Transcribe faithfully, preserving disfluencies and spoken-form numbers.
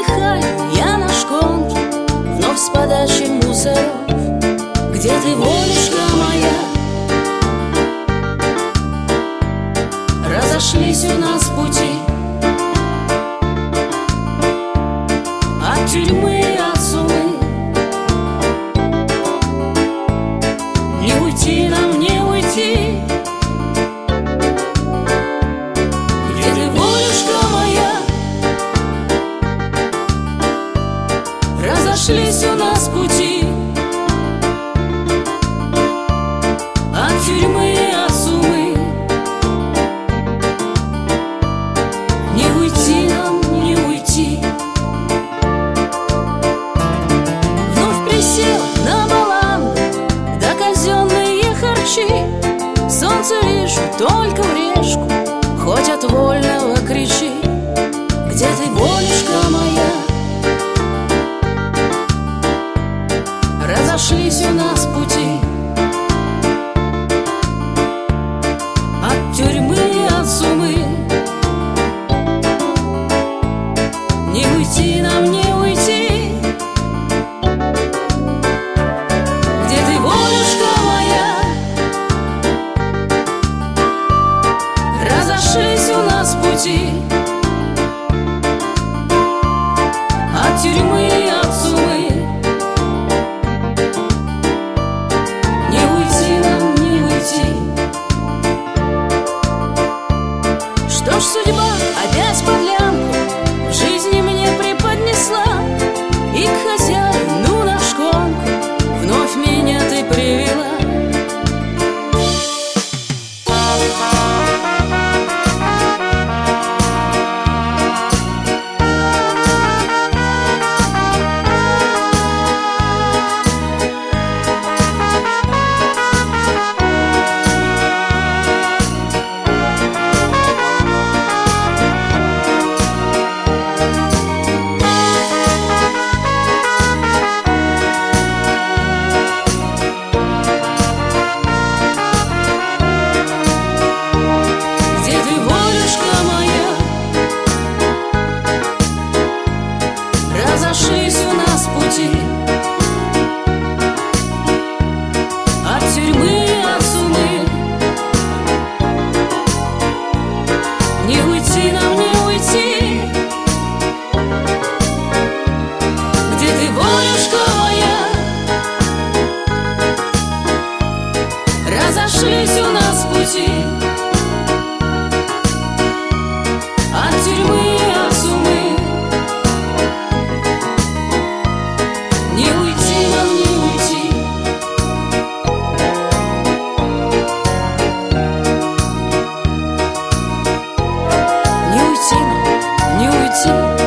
отдыхаю я на шконке, вновь с подачи мусоров. Где ты, волюшка моя? Разошлись у нас пути от тюрьмы, от сумы. Не уйти нам, не уйти. Где ты, волюшка моя? Разошлись у нас пути от тюрьмы, от сумы. Не уйти нам, не уйти. Вновь присел на баланду, да казенные харчи. Солнце вижу только в решку, хоть от вольного кричи. Где ты, волюшка моя? Разошлись у нас пути от тюрьмы, от сумы. Не уйти нам, не уйти. Где ты, волюшка моя? Разошлись у нас пути от тюрьмы, от сумы. Не уйти нам, не уйти. Что ж, судьба опять подлянку в жизни мне преподнесла, и к хозяину на шконку вновь меня ты привела. Разошлись у нас пути от тюрьмы, от сумы. Не уйти нам, не уйти. Где ты, волюшка моя? Разошлись у нас пути от тюрьмы, от сумы. Не уйти нам, не уйти. Не уйти нам, не уйти.